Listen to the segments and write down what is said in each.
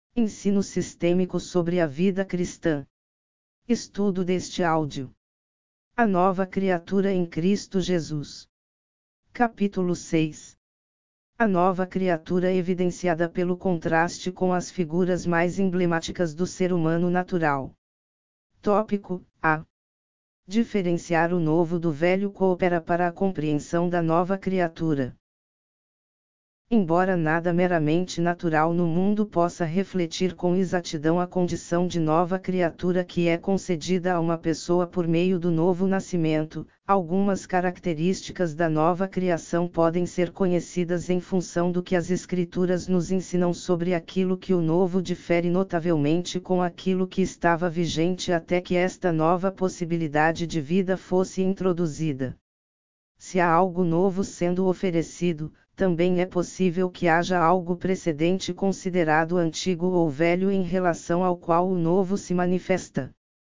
Ensino sistêmico sobre a vida cristã. Estudo deste áudio. A nova criatura em Cristo Jesus. Capítulo 6. A nova criatura evidenciada pelo contraste com as figuras mais emblemáticas do ser humano natural. Tópico A. Diferenciar o novo do velho coopera para a compreensão da nova criatura. Embora nada meramente natural no mundo possa refletir com exatidão a condição de nova criatura que é concedida a uma pessoa por meio do novo nascimento, algumas características da nova criação podem ser conhecidas em função do que as Escrituras nos ensinam sobre aquilo que o novo difere notavelmente com aquilo que estava vigente até que esta nova possibilidade de vida fosse introduzida. Se há algo novo sendo oferecido, também é possível que haja algo precedente considerado antigo ou velho em relação ao qual o novo se manifesta.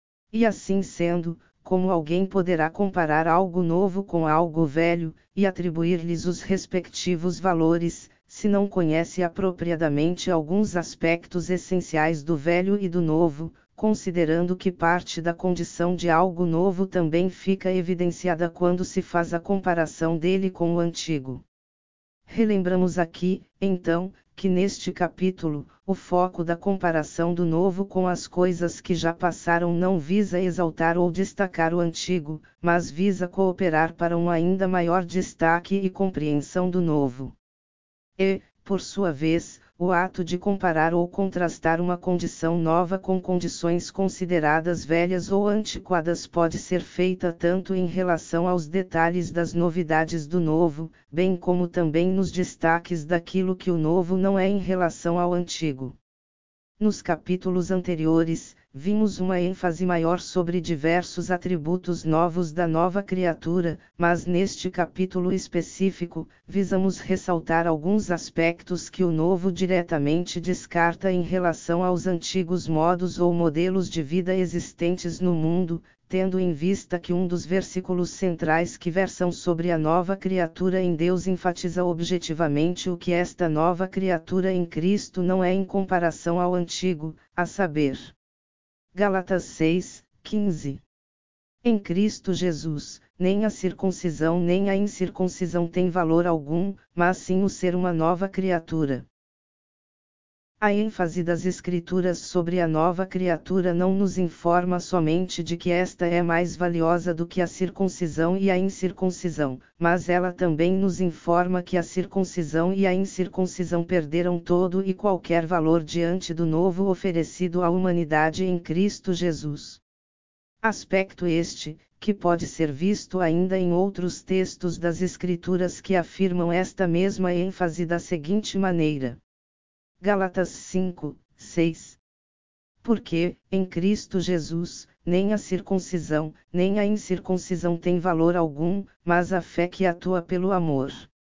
E assim sendo, como alguém poderá comparar algo novo com algo velho, e atribuir-lhes os respectivos valores, se não conhece apropriadamente alguns aspectos essenciais do velho e do novo, considerando que parte da condição de algo novo também fica evidenciada quando se faz a comparação dele com o antigo. Relembramos aqui, então, que neste capítulo, o foco da comparação do novo com as coisas que já passaram não visa exaltar ou destacar o antigo, mas visa cooperar para um ainda maior destaque e compreensão do novo. E, por sua vez, o ato de comparar ou contrastar uma condição nova com condições consideradas velhas ou antiquadas pode ser feita tanto em relação aos detalhes das novidades do novo, bem como também nos destaques daquilo que o novo não é em relação ao antigo. Nos capítulos anteriores, vimos uma ênfase maior sobre diversos atributos novos da nova criatura, mas neste capítulo específico, visamos ressaltar alguns aspectos que o novo diretamente descarta em relação aos antigos modos ou modelos de vida existentes no mundo, tendo em vista que um dos versículos centrais que versam sobre a nova criatura em Deus enfatiza objetivamente o que esta nova criatura em Cristo não é em comparação ao antigo, a saber. Gálatas 6:15. Em Cristo Jesus, nem a circuncisão nem a incircuncisão tem valor algum, mas sim o ser uma nova criatura. A ênfase das Escrituras sobre a nova criatura não nos informa somente de que esta é mais valiosa do que a circuncisão e a incircuncisão, mas ela também nos informa que a circuncisão e a incircuncisão perderam todo e qualquer valor diante do novo oferecido à humanidade em Cristo Jesus. Aspecto este, que pode ser visto ainda em outros textos das Escrituras que afirmam esta mesma ênfase da seguinte maneira. Gálatas 5:6. Porque, em Cristo Jesus, nem a circuncisão, nem a incircuncisão tem valor algum, mas a fé que atua pelo amor.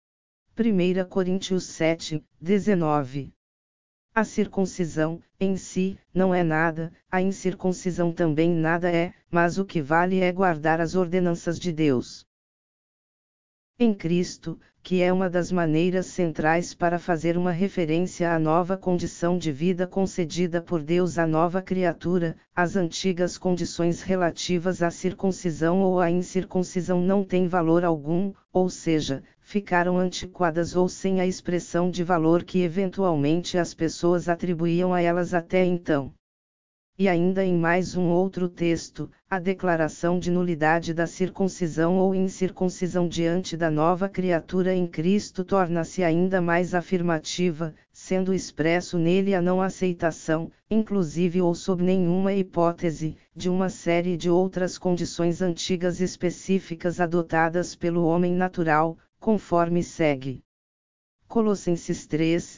1 Coríntios 7:19. A circuncisão, em si, não é nada, a incircuncisão também nada é, mas o que vale é guardar as ordenanças de Deus. Em Cristo, que é uma das maneiras centrais para fazer uma referência à nova condição de vida concedida por Deus à nova criatura, as antigas condições relativas à circuncisão ou à incircuncisão não têm valor algum, ou seja, ficaram antiquadas ou sem a expressão de valor que eventualmente as pessoas atribuíam a elas até então. E ainda em mais um outro texto, a declaração de nulidade da circuncisão ou incircuncisão diante da nova criatura em Cristo torna-se ainda mais afirmativa, sendo expresso nele a não aceitação, inclusive ou sob nenhuma hipótese, de uma série de outras condições antigas específicas adotadas pelo homem natural, conforme segue. Colossenses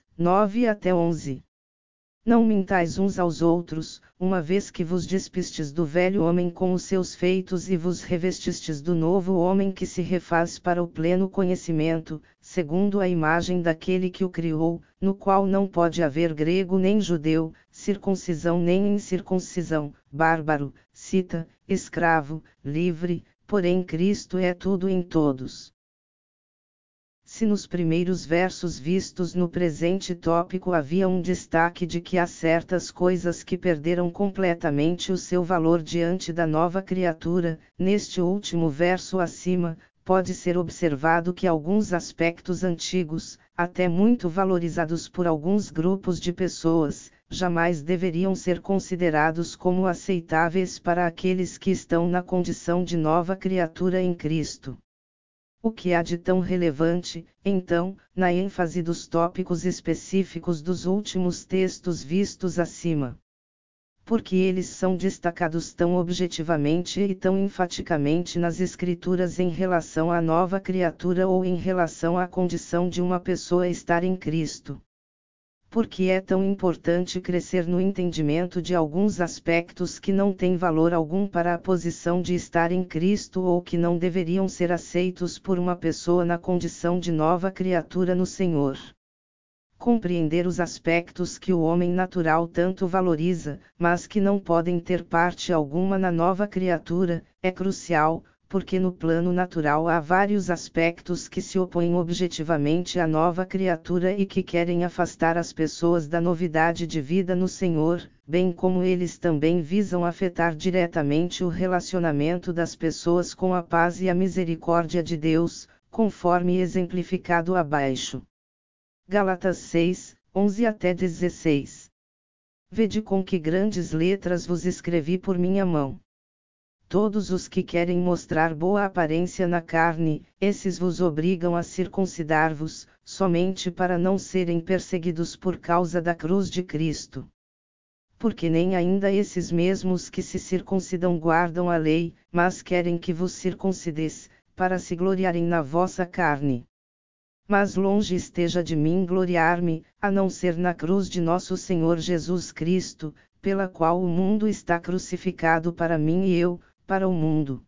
3:9-11. Não mintais uns aos outros, uma vez que vos despistes do velho homem com os seus feitos e vos revestistes do novo homem que se refaz para o pleno conhecimento, segundo a imagem daquele que o criou, no qual não pode haver grego nem judeu, circuncisão nem incircuncisão, bárbaro, cita, escravo, livre, porém Cristo é tudo em todos. se nos primeiros versos vistos no presente tópico havia um destaque de que há certas coisas que perderam completamente o seu valor diante da nova criatura, neste último verso acima, pode ser observado que alguns aspectos antigos, até muito valorizados por alguns grupos de pessoas, jamais deveriam ser considerados como aceitáveis para aqueles que estão na condição de nova criatura em Cristo. O que há de tão relevante, então, na ênfase dos tópicos específicos dos últimos textos vistos acima? Porque eles são destacados tão objetivamente e tão enfaticamente nas Escrituras em relação à nova criatura ou em relação à condição de uma pessoa estar em Cristo. Porque é tão importante crescer no entendimento de alguns aspectos que não têm valor algum para a posição de estar em Cristo ou que não deveriam ser aceitos por uma pessoa na condição de nova criatura no Senhor. Compreender os aspectos que o homem natural tanto valoriza, mas que não podem ter parte alguma na nova criatura, é crucial, porque no plano natural há vários aspectos que se opõem objetivamente à nova criatura e que querem afastar as pessoas da novidade de vida no Senhor, bem como eles também visam afetar diretamente o relacionamento das pessoas com a paz e a misericórdia de Deus, conforme exemplificado abaixo. Gálatas 6, 11 até 16. Vede com que grandes letras vos escrevi por minha mão. Todos os que querem mostrar boa aparência na carne, esses vos obrigam a circuncidar-vos, somente para não serem perseguidos por causa da cruz de Cristo. Porque nem ainda esses mesmos que se circuncidam guardam a lei, mas querem que vos circuncideis, para se gloriarem na vossa carne. Mas longe esteja de mim gloriar-me, a não ser na cruz de nosso Senhor Jesus Cristo, pela qual o mundo está crucificado para mim e eu, para o mundo.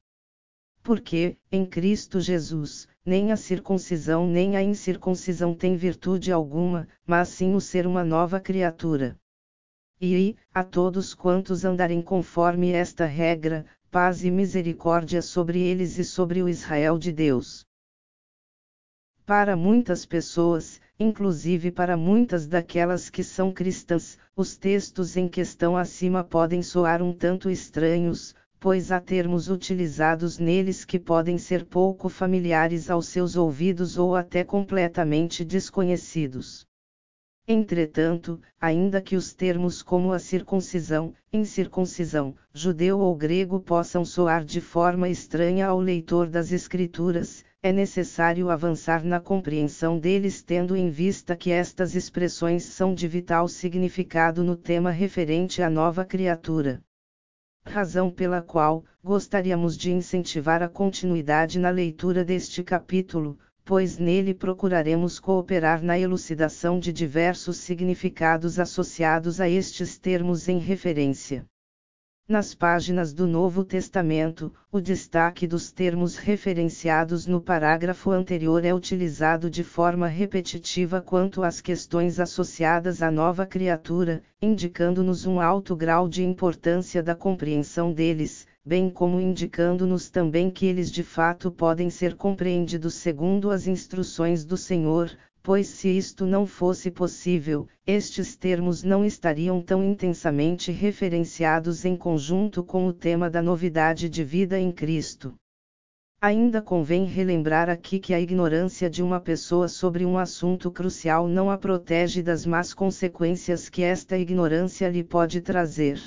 Porque, em Cristo Jesus, nem a circuncisão nem a incircuncisão tem virtude alguma, mas sim o ser uma nova criatura. E, a todos quantos andarem conforme esta regra, paz e misericórdia sobre eles e sobre o Israel de Deus. Para muitas pessoas, inclusive para muitas daquelas que são cristãs, os textos em questão acima podem soar um tanto estranhos, pois há termos utilizados neles que podem ser pouco familiares aos seus ouvidos ou até completamente desconhecidos. Entretanto, ainda que os termos como a circuncisão, incircuncisão, judeu ou grego possam soar de forma estranha ao leitor das Escrituras, é necessário avançar na compreensão deles tendo em vista que estas expressões são de vital significado no tema referente à nova criatura. Razão pela qual, gostaríamos de incentivar a continuidade na leitura deste capítulo, pois nele procuraremos cooperar na elucidação de diversos significados associados a estes termos em referência. Nas páginas do Novo Testamento, o destaque dos termos referenciados no parágrafo anterior é utilizado de forma repetitiva quanto às questões associadas à nova criatura, indicando-nos um alto grau de importância da compreensão deles, bem como indicando-nos também que eles de fato podem ser compreendidos segundo as instruções do Senhor, pois se isto não fosse possível, estes termos não estariam tão intensamente referenciados em conjunto com o tema da novidade de vida em Cristo. Ainda convém relembrar aqui que a ignorância de uma pessoa sobre um assunto crucial não a protege das más consequências que esta ignorância lhe pode trazer.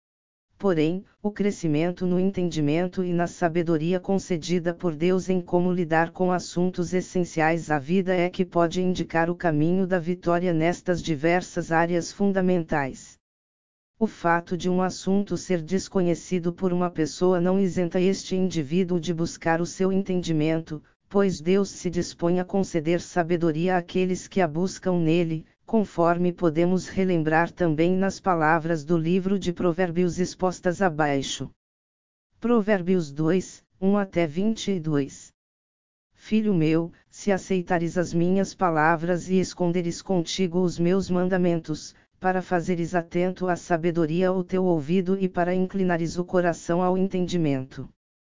Porém, o crescimento no entendimento e na sabedoria concedida por Deus em como lidar com assuntos essenciais à vida é que pode indicar o caminho da vitória nestas diversas áreas fundamentais. O fato de um assunto ser desconhecido por uma pessoa não isenta este indivíduo de buscar o seu entendimento, pois Deus se dispõe a conceder sabedoria àqueles que a buscam nele, conforme podemos relembrar também nas palavras do livro de Provérbios expostas abaixo. Provérbios 2, 1 até 22. Filho meu, se aceitares as minhas palavras e esconderes contigo os meus mandamentos, para fazeres atento à sabedoria o teu ouvido e para inclinares o coração ao entendimento.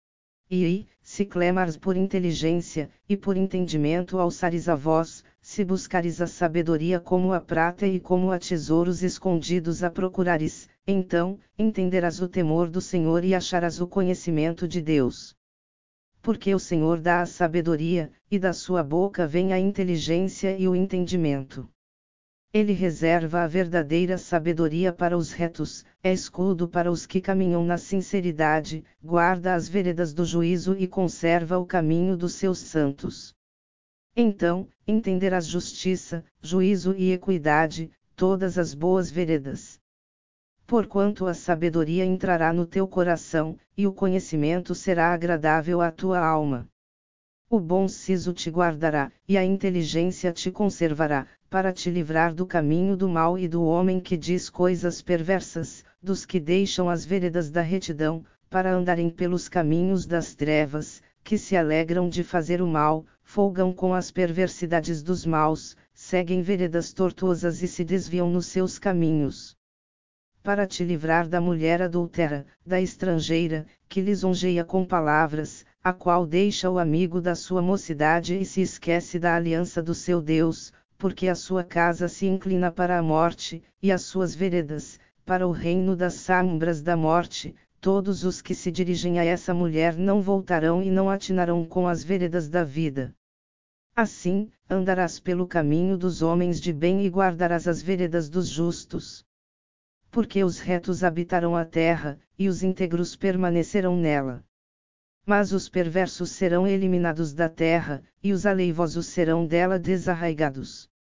se clamares por inteligência, e por entendimento alçares a voz, se buscares a sabedoria como a prata e como a tesouros escondidos a procurares, então, entenderás o temor do Senhor e acharás o conhecimento de Deus. Porque o Senhor dá a sabedoria, e da sua boca vem a inteligência e o entendimento. Ele reserva a verdadeira sabedoria para os retos, é escudo para os que caminham na sinceridade, guarda as veredas do juízo e conserva o caminho dos seus santos. Então, entenderás justiça, juízo e equidade, todas as boas veredas. Porquanto a sabedoria entrará no teu coração, e o conhecimento será agradável à tua alma. O bom siso te guardará, e a inteligência te conservará, para te livrar do caminho do mal e do homem que diz coisas perversas, dos que deixam as veredas da retidão, para andarem pelos caminhos das trevas, que se alegram de fazer o mal, folgam com as perversidades dos maus, seguem veredas tortuosas e se desviam nos seus caminhos. Para te livrar da mulher adúltera, da estrangeira, que lisonjeia com palavras, a qual deixa o amigo da sua mocidade e se esquece da aliança do seu Deus, porque a sua casa se inclina para a morte, e as suas veredas, para o reino das sombras da morte. Todos os que se dirigem a essa mulher não voltarão e não atinarão com as veredas da vida. Assim, andarás pelo caminho dos homens de bem e guardarás as veredas dos justos. Porque os retos habitarão a terra, e os íntegros permanecerão nela. Mas os perversos serão eliminados da terra, e os aleivosos serão dela desarraigados.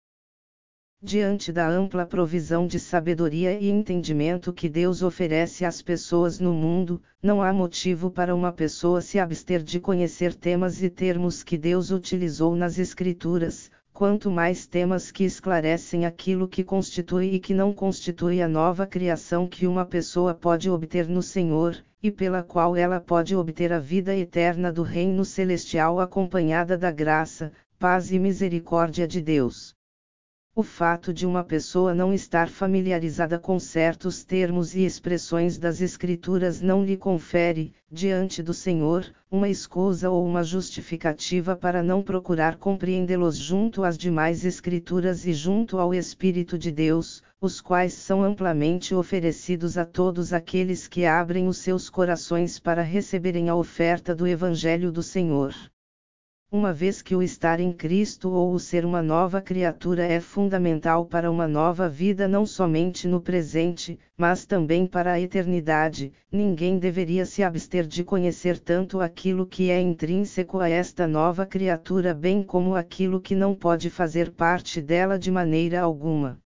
Diante da ampla provisão de sabedoria e entendimento que Deus oferece às pessoas no mundo, não há motivo para uma pessoa se abster de conhecer temas e termos que Deus utilizou nas Escrituras, quanto mais temas que esclarecem aquilo que constitui e que não constitui a nova criação que uma pessoa pode obter no Senhor, e pela qual ela pode obter a vida eterna do reino celestial acompanhada da graça, paz e misericórdia de Deus. O fato de uma pessoa não estar familiarizada com certos termos e expressões das Escrituras não lhe confere, diante do Senhor, uma escusa ou uma justificativa para não procurar compreendê-los junto às demais Escrituras e junto ao Espírito de Deus, os quais são amplamente oferecidos a todos aqueles que abrem os seus corações para receberem a oferta do Evangelho do Senhor. Uma vez que o estar em Cristo ou o ser uma nova criatura é fundamental para uma nova vida não somente no presente, mas também para a eternidade, ninguém deveria se abster de conhecer tanto aquilo que é intrínseco a esta nova criatura bem como aquilo que não pode fazer parte dela de maneira alguma.